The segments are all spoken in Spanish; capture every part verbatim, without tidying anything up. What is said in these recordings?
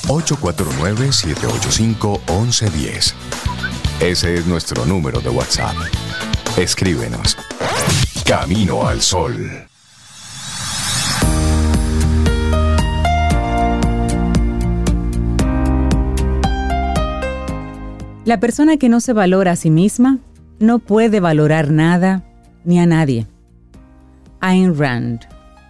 ocho cuatro nueve, siete ocho cinco, uno uno uno cero. Ese es nuestro número de WhatsApp. Escríbenos. Camino al Sol. La persona que no se valora a sí misma no puede valorar nada ni a nadie. Ayn Rand.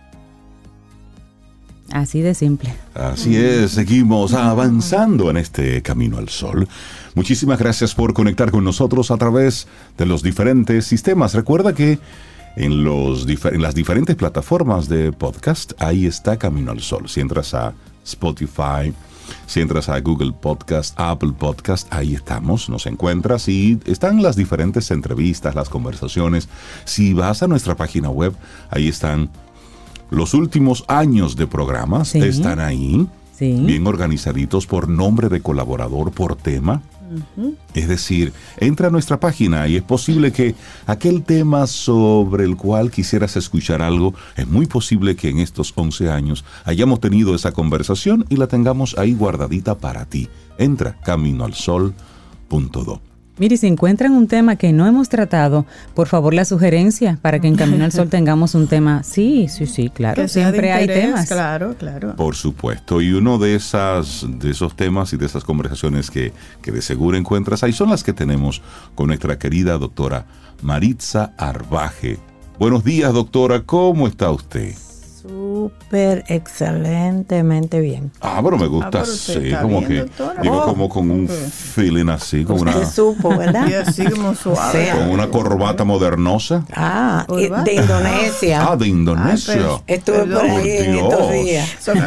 Así de simple. Así es, seguimos avanzando en este Camino al Sol. Muchísimas gracias por conectar con nosotros a través de los diferentes sistemas. Recuerda que en, los, en las diferentes plataformas de podcast, ahí está Camino al Sol. Si entras a Spotify, si entras a Google Podcast, Apple Podcast, ahí estamos, nos encuentras y están las diferentes entrevistas, las conversaciones. Si vas a nuestra página web, ahí están los últimos años de programas, sí. Están ahí, sí. Bien organizaditos por nombre de colaborador, por tema. Uh-huh. Es decir, entra a nuestra página y es posible que aquel tema sobre el cual quisieras escuchar algo, es muy posible que en estos once años hayamos tenido esa conversación y la tengamos ahí guardadita para ti. Entra, camino al sol punto do. Mire, si encuentran un tema que no hemos tratado, por favor la sugerencia para que en Camino al Sol tengamos un tema. Sí, sí, sí, claro. Siempre hay temas. Claro, claro. Por supuesto. Y uno de esas, de esos temas y de esas conversaciones que, que de seguro encuentras ahí son las que tenemos con nuestra querida doctora Maritza Arbaje. Buenos días, doctora. ¿Cómo está usted? Súper excelentemente bien. Ah, pero me gusta así, ah, como bien, que doctora. Digo, oh, como con un okay. feeling así, como usted una supo, ¿verdad? Y así como suave. Sí. Con una corbata modernosa. Ah, de Indonesia. Ah, de Indonesia. Ah, estuve por ahí en estos días.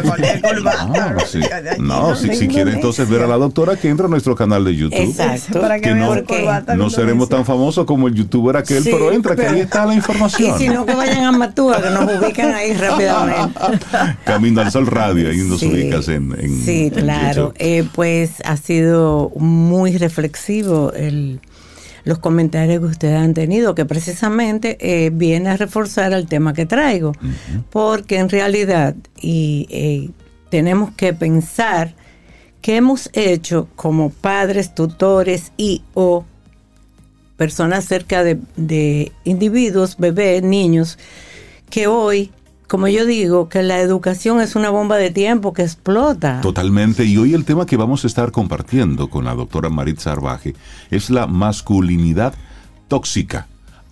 Ah, sí. No, si, si quiere entonces ver a la doctora, que entra a nuestro canal de YouTube. Exacto. Para que, que no, no seremos tan famosos como el youtuber aquel, sí, pero entra, pero, que ahí está la información. Y si no, que vayan a Matúa, que nos ubican ahí rápido. Camino al Sol Radio, ahí nos sí, ubicas en, en sí, en claro. Eh, pues ha sido muy reflexivo el, los comentarios que ustedes han tenido, que precisamente eh, viene a reforzar el tema que traigo, uh-huh. Porque en realidad y eh, tenemos que pensar qué hemos hecho como padres, tutores y o personas cerca de, de individuos, bebés, niños, que hoy, como yo digo, que la educación es una bomba de tiempo que explota. Totalmente. Y hoy el tema que vamos a estar compartiendo con la doctora Maritza Arbaje es la masculinidad tóxica.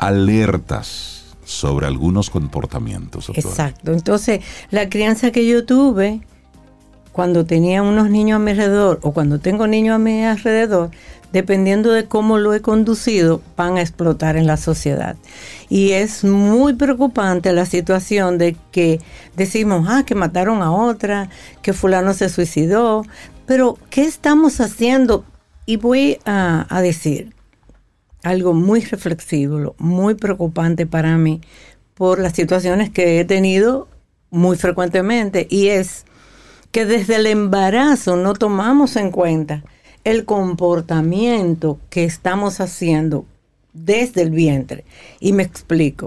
Alertas sobre algunos comportamientos, doctora. Exacto. Entonces, la crianza que yo tuve cuando tenía unos niños a mi alrededor o cuando tengo niños a mi alrededor, dependiendo de cómo lo he conducido, van a explotar en la sociedad. Y es muy preocupante la situación de que decimos, ah, que mataron a otra, que fulano se suicidó, pero ¿qué estamos haciendo? Y voy a, a decir algo muy reflexivo, muy preocupante para mí, por las situaciones que he tenido muy frecuentemente, y es que desde el embarazo no tomamos en cuenta el comportamiento que estamos haciendo desde el vientre. Y me explico.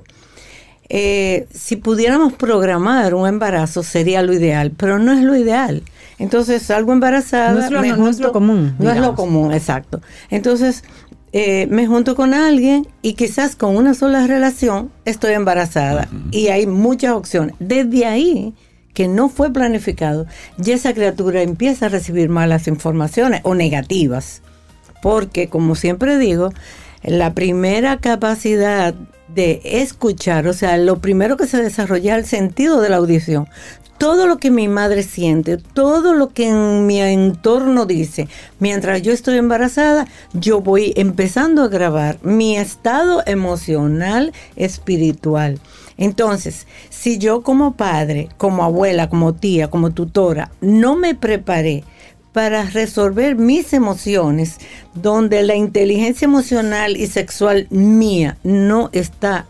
Eh, si pudiéramos programar un embarazo sería lo ideal, pero no es lo ideal. Entonces salgo embarazada. No es lo, me no, junto, no es lo común. No digamos. Es lo común, exacto. Entonces eh, me junto con alguien y quizás con una sola relación estoy embarazada. Uh-huh. Y hay muchas opciones. Desde ahí, que no fue planificado, ya esa criatura empieza a recibir malas informaciones o negativas. Porque, como siempre digo, la primera capacidad de escuchar, o sea, lo primero que se desarrolla es el sentido de la audición. Todo lo que mi madre siente, todo lo que en mi entorno dice, mientras yo estoy embarazada, yo voy empezando a grabar mi estado emocional, espiritual. Entonces, si yo como padre, como abuela, como tía, como tutora, no me preparé para resolver mis emociones, donde la inteligencia emocional y sexual mía no está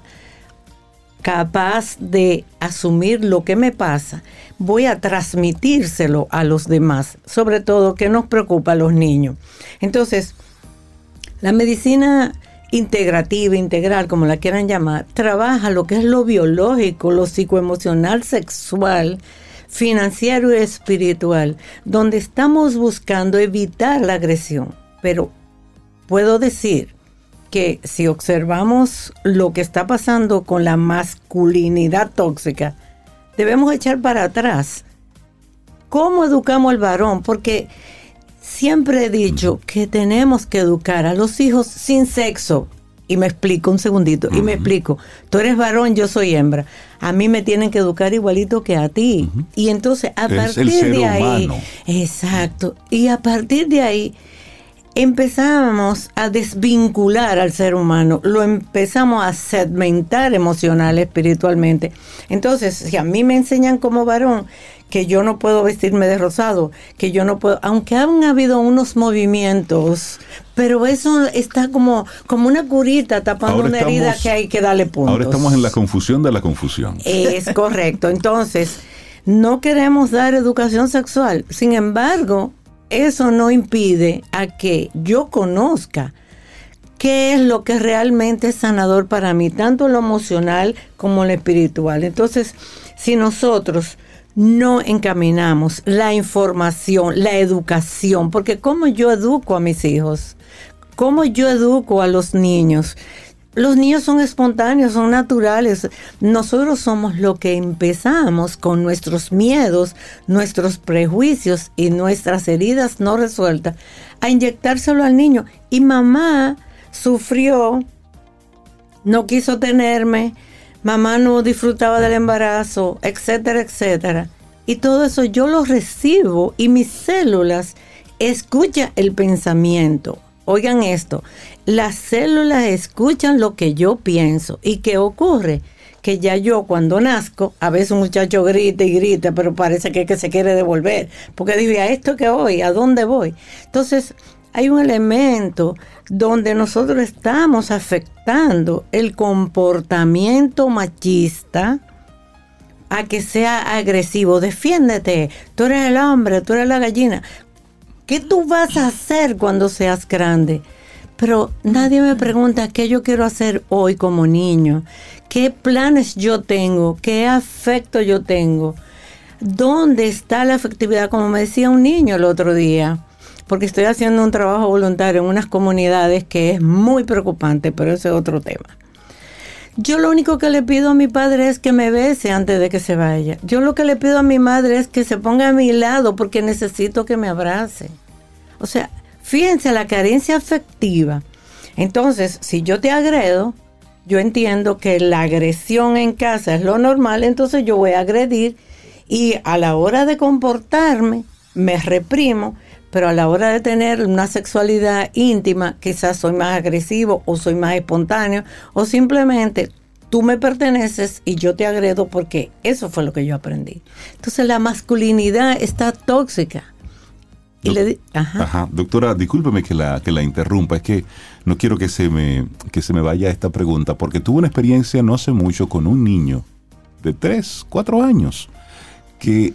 capaz de asumir lo que me pasa, voy a transmitírselo a los demás, sobre todo que nos preocupa a los niños. Entonces, la medicina integrativa, integral, como la quieran llamar, trabaja lo que es lo biológico, lo psicoemocional, sexual, financiero y espiritual, donde estamos buscando evitar la agresión. Pero puedo decir que si observamos lo que está pasando con la masculinidad tóxica, debemos echar para atrás. ¿Cómo educamos al varón? Porque siempre he dicho que tenemos que educar a los hijos sin sexo. Y me explico un segundito, uh-huh. y me explico. Tú eres varón, yo soy hembra. A mí me tienen que educar igualito que a ti. Uh-huh. Y entonces, a es partir el ser de ahí... humano. Exacto. Y a partir de ahí, empezamos a desvincular al ser humano. Lo empezamos a segmentar emocional, espiritualmente. Entonces, si a mí me enseñan como varón que yo no puedo vestirme de rosado, que yo no puedo, aunque han habido unos movimientos, pero eso está como, como una curita tapando ahora una estamos, herida que hay que darle puntos. Ahora estamos en la confusión de la confusión. Es correcto. Entonces, no queremos dar educación sexual. Sin embargo, eso no impide a que yo conozca qué es lo que realmente es sanador para mí, tanto lo emocional como lo espiritual. Entonces, si nosotros no encaminamos la información, la educación, porque ¿cómo yo educo a mis hijos? ¿Cómo yo educo a los niños? Los niños son espontáneos, son naturales. Nosotros somos lo que empezamos con nuestros miedos, nuestros prejuicios y nuestras heridas no resueltas a inyectárselo al niño. Y mamá sufrió, no quiso tenerme, mamá no disfrutaba del embarazo, etcétera, etcétera. Y todo eso yo lo recibo y mis células escuchan el pensamiento. Oigan esto, las células escuchan lo que yo pienso. ¿Y qué ocurre? Que ya yo cuando nazco, a veces un muchacho grita y grita, pero parece que, que se quiere devolver. Porque dice, ¿a esto qué voy? ¿A dónde voy? Entonces, hay un elemento donde nosotros estamos afectando el comportamiento machista a que sea agresivo. Defiéndete, tú eres el hombre, tú eres la gallina. ¿Qué tú vas a hacer cuando seas grande? Pero nadie me pregunta qué yo quiero hacer hoy como niño, qué planes yo tengo, qué afecto yo tengo, dónde está la afectividad, como me decía un niño el otro día, porque estoy haciendo un trabajo voluntario en unas comunidades que es muy preocupante, pero ese es otro tema. Yo lo único que le pido a mi padre es que me bese antes de que se vaya. Yo lo que le pido a mi madre es que se ponga a mi lado porque necesito que me abrace. O sea, fíjense la carencia afectiva. Entonces, si yo te agredo, yo entiendo que la agresión en casa es lo normal, entonces yo voy a agredir y a la hora de comportarme, me reprimo, pero a la hora de tener una sexualidad íntima, quizás soy más agresivo o soy más espontáneo o simplemente tú me perteneces y yo te agredo porque eso fue lo que yo aprendí. Entonces la masculinidad está tóxica. Y Do- le di- ajá. Ajá. Doctora, discúlpeme que la, que la interrumpa, es que no quiero que se me, que se me vaya esta pregunta, porque tuve una experiencia no hace mucho con un niño de tres, cuatro años que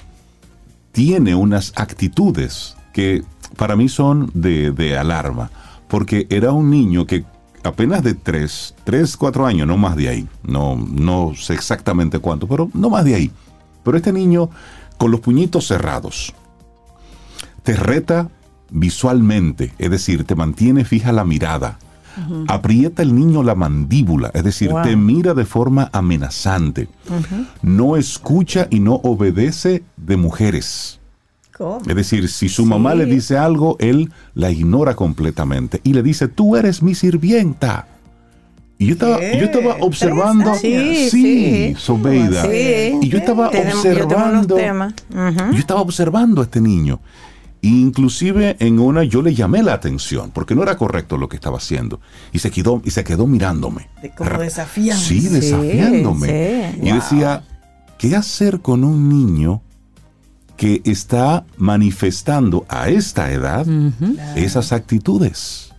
tiene unas actitudes que para mí son de, de alarma, porque era un niño que apenas de tres, tres, cuatro años, no más de ahí, no, no sé exactamente cuánto, pero no más de ahí. Pero este niño con los puñitos cerrados te reta visualmente, es decir, te mantiene fija la mirada, uh-huh. aprieta el niño la mandíbula, es decir, wow. te mira de forma amenazante, uh-huh. no escucha y no obedece de mujeres. ¿Cómo? Es decir, si su sí. mamá le dice algo, él la ignora completamente y le dice, tú eres mi sirvienta. Y yo estaba, yo estaba observando, sí, sí, sí. Sobeida, sí. y yo estaba Tenemos, observando, yo, uh-huh. yo estaba observando a este niño. Inclusive en una yo le llamé la atención porque no era correcto lo que estaba haciendo y se quedó y se quedó mirándome. De como desafiando. Sí, desafiándome. Sí, sí. Y wow. decía, ¿qué hacer con un niño que está manifestando a esta edad uh-huh. esas actitudes?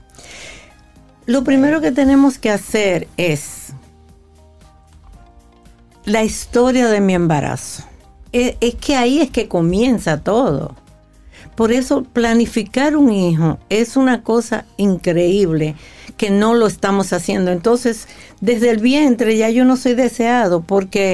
Lo primero que tenemos que hacer es la historia de mi embarazo. Es, es que ahí es que comienza todo. Por eso planificar un hijo es una cosa increíble que no lo estamos haciendo. Entonces, desde el vientre ya yo no soy deseado porque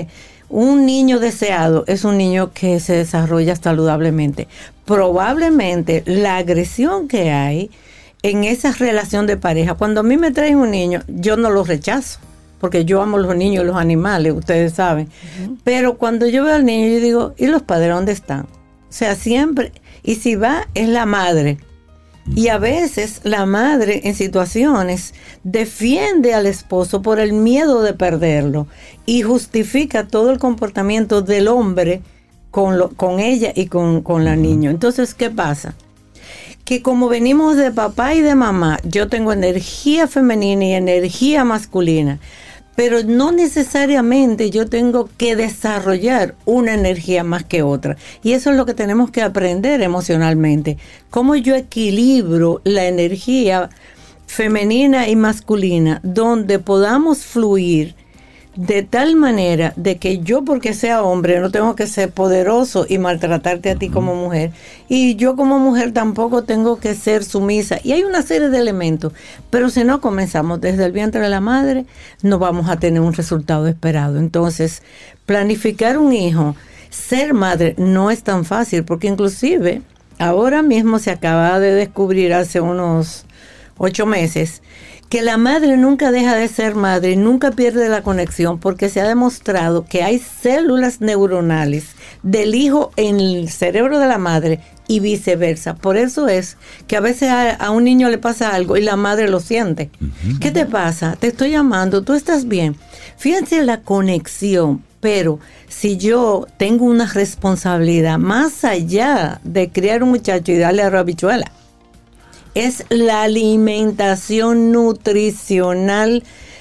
un niño deseado es un niño que se desarrolla saludablemente. Probablemente la agresión que hay en esa relación de pareja, cuando a mí me traen un niño, yo no lo rechazo, porque yo amo los niños y los animales, ustedes saben. Uh-huh. Pero cuando yo veo al niño, yo digo, ¿y los padres dónde están? O sea, siempre, y si va, es la madre. Y a veces la madre en situaciones defiende al esposo por el miedo de perderlo y justifica todo el comportamiento del hombre con, lo, con ella y con, con la niña. Entonces, ¿qué pasa? Que como venimos de papá y de mamá, yo tengo energía femenina y energía masculina, pero no necesariamente yo tengo que desarrollar una energía más que otra. Y eso es lo que tenemos que aprender emocionalmente. Cómo yo equilibro la energía femenina y masculina, donde podamos fluir de tal manera de que yo, porque sea hombre, no tengo que ser poderoso y maltratarte a ti como mujer, y yo como mujer tampoco tengo que ser sumisa, y hay una serie de elementos, pero si no comenzamos desde el vientre de la madre, no vamos a tener un resultado esperado. Entonces, planificar un hijo, ser madre, no es tan fácil, porque inclusive ahora mismo se acaba de descubrir hace unos ocho meses que la madre nunca deja de ser madre, nunca pierde la conexión, porque se ha demostrado que hay células neuronales del hijo en el cerebro de la madre y viceversa. Por eso es que a veces a, a un niño le pasa algo y la madre lo siente. Uh-huh. ¿Qué te pasa? Te estoy llamando, ¿tú estás bien? Fíjense la conexión. Pero si yo tengo una responsabilidad más allá de criar un muchacho y darle arroz habichuela, es la alimentación nutricional,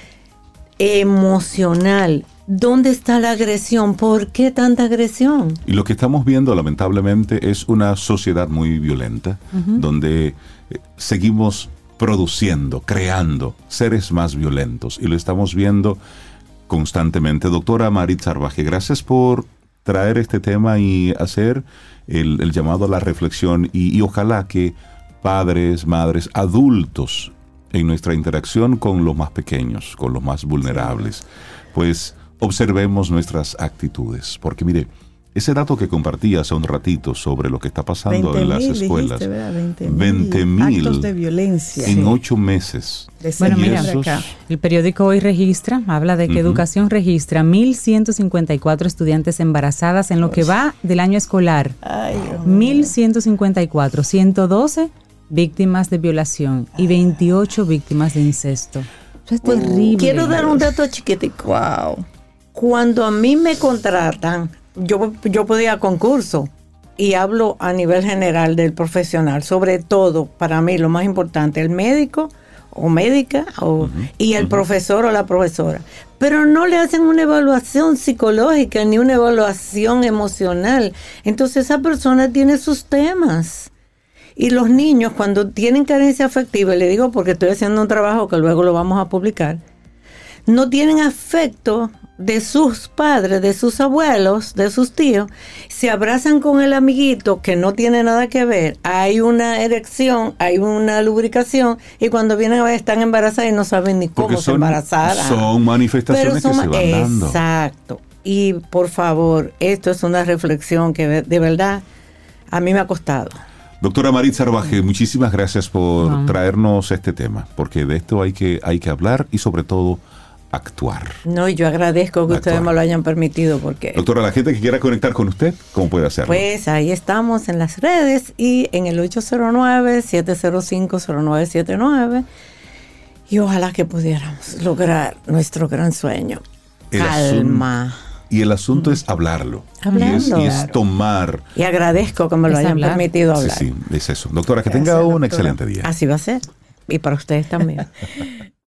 emocional. ¿Dónde está la agresión? ¿Por qué tanta agresión? Y lo que estamos viendo, lamentablemente, es una sociedad muy violenta, uh-huh. donde eh, seguimos produciendo, creando seres más violentos. Y lo estamos viendo constantemente. Doctora Maritza Arbaje, gracias por traer este tema y hacer el, el llamado a la reflexión. Y, y ojalá que padres, madres, adultos, en nuestra interacción con los más pequeños, con los más vulnerables, pues observemos nuestras actitudes. Porque mire, ese dato que compartí hace un ratito sobre lo que está pasando en las escuelas, veinte mil actos de violencia en ocho meses. Bueno, mira, esos, el periódico Hoy registra, habla de que uh-huh. Educación registra mil ciento cincuenta y cuatro estudiantes embarazadas en lo que va del año escolar. Ay, mil ciento cincuenta y cuatro, ciento doce víctimas de violación y veintiocho víctimas de incesto. Eso es pues, terrible. Quiero dar un dato chiquitico. Wow. Cuando a mí me contratan, yo, yo podía a concurso y hablo a nivel general del profesional, sobre todo para mí lo más importante, el médico o médica o, uh-huh. y el uh-huh. profesor o la profesora. Pero no le hacen una evaluación psicológica ni una evaluación emocional. Entonces esa persona tiene sus temas. Y los niños, cuando tienen carencia afectiva, y le digo porque estoy haciendo un trabajo que luego lo vamos a publicar, no tienen afecto de sus padres, de sus abuelos, de sus tíos, se abrazan con el amiguito que no tiene nada que ver, hay una erección, hay una lubricación, y cuando vienen a ver están embarazadas y no saben ni cómo se embarazaron. Son manifestaciones son, que se van dando. Exacto. Y por favor, esto es una reflexión que de verdad a mí me ha costado. Doctora Maritza Arbaje, muchísimas gracias por no. traernos este tema, porque de esto hay que, hay que hablar y sobre todo actuar. No, y yo agradezco que actuar. Ustedes me lo hayan permitido porque... Doctora, la gente que quiera conectar con usted, ¿cómo puede hacerlo? Pues ahí estamos en las redes y en el ocho cero nueve, siete cero cinco, cero nueve siete nueve y ojalá que pudiéramos lograr nuestro gran sueño. El Calma. Asunto. Y el asunto es hablarlo. Hablarlo. Y es, y es tomar. Y agradezco que me lo es hayan hablar. permitido hablar. Sí, sí, es eso. Doctora, que Gracias, tenga un doctora. excelente día. Así va a ser. Y para ustedes también.